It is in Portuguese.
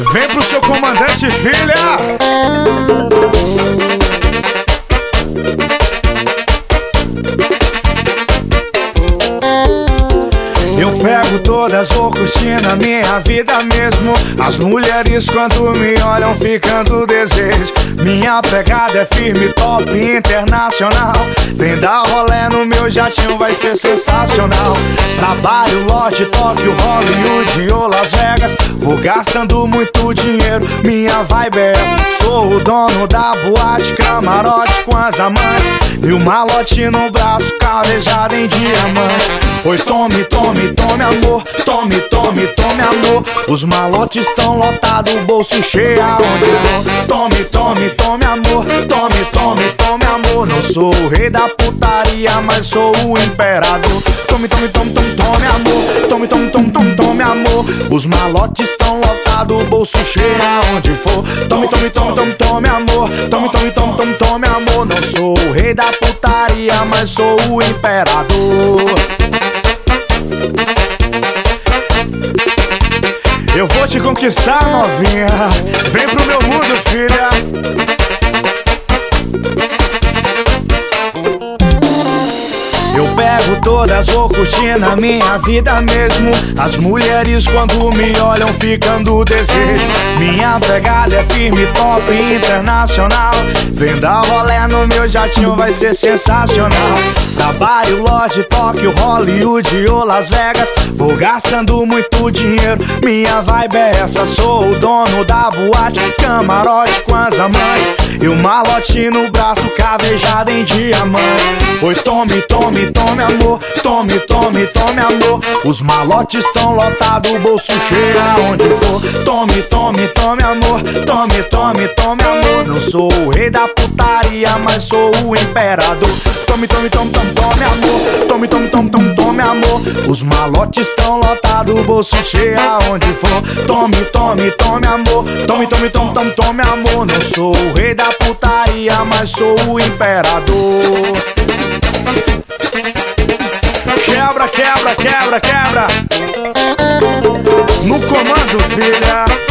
Vem pro seu comandante, filha. Eu pego todas, vou curtindo a minha vida mesmo. As mulheres quando me olham ficando desejo. Minha pegada é firme, top, internacional. Vem dar rolê no meu jatinho, vai ser sensacional. Trabalho, Lorde, Tóquio, Hollywood ou Las Vegas. Vou gastando muito dinheiro, minha vibe é essa. Sou o dono da boate, camarote com as amantes. E o malote no braço, calejado em diamante. Pois tome, tome, tome amor, tome, tome, tome amor. Os malotes estão lotados, o bolso cheio aonde for. Tome, tome, tome amor, tome, tome, tome amor. Não sou o rei da putaria, mas sou o imperador. Tome, tome, tome, tome, tome amor, tome, tome, tome, tome, tome amor. Os malotes estão lotados, o bolso cheio aonde for. Tome, tome, tome, tome, tome amor, tome, tome, tome, tome, tome amor. Não sou o rei da putaria, mas sou o imperador. Eu vou te conquistar, novinha. Vem pro meu mundo, filha. Eu pego todas, vou curtindo a minha vida mesmo. As mulheres quando me olham ficando desejo. Minha pegada é firme, top, internacional. Vem dar rolê no meu jatinho, vai ser sensacional. Trabalho, Lorde, Tóquio, Hollywood ou Las Vegas. Vou gastando muito dinheiro, minha vibe é essa. Sou o dono da boate, camarote com as amantes. E o malote no braço, cavejado em diamante. Pois tome, tome, tome amor, tome, tome, tome amor. Os malotes estão lotados, o bolso cheio aonde for. Tome, tome, tome amor, tome, tome, tome amor. Não sou o rei da putaria, mas sou o imperador. Tome, tome, tome, tome, tome amor, tome, tome, tome, tome, tome amor. Os malotes estão lotados, o bolso cheio aonde for. Tome, tome, tome amor, tome, tome, tome, tome, tome amor. Não sou o rei da putaria, mas sou o imperador. Quebra, quebra, quebra, quebra. No comando, filha.